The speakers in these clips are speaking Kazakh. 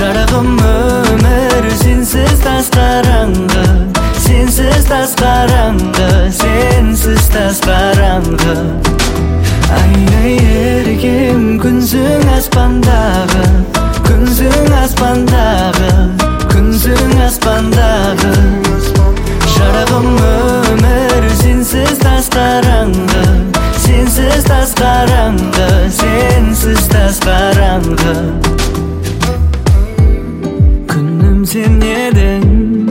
Жарығым өмір сенсіз тас қараңғы, сенсіз тас қараңғы, сенсіз тас қараңғы. Ай еркем күнсің аспандағы, күнсің аспандағы, күнсің аспандағы. Жарығым өмір сенсіз тас қараңғы, сенсіз тас қараңғы, сенсіз тас қараңғы. Күнім сен едің,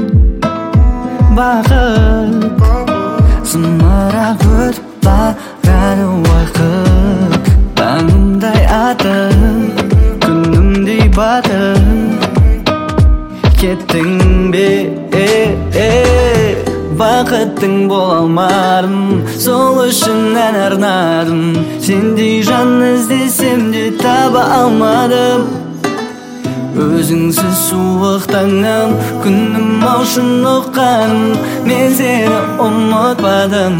бақыт зымырап өтіп барады уақыт. Таңымдай атып, күнімдей батып кеттің бе? Бақыттың бола алмадым, сол үшін ән арнадым. Сендей жан іздесем де таба алмадым. Өзіңсіз суық таңым, күнім аушын ұққаным, мен сені ұмытпадым.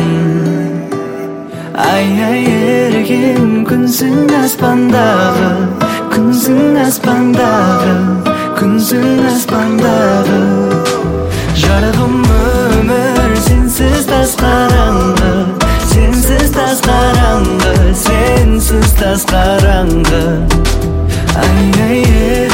Ай еркем күнсің аспандағы, күнсің аспандағы, күнсің аспандағы. Жарығым өмір сенсіз тас қараңғы, сенсіз тас қараңғы, сенсіз тас қараңғы. Ай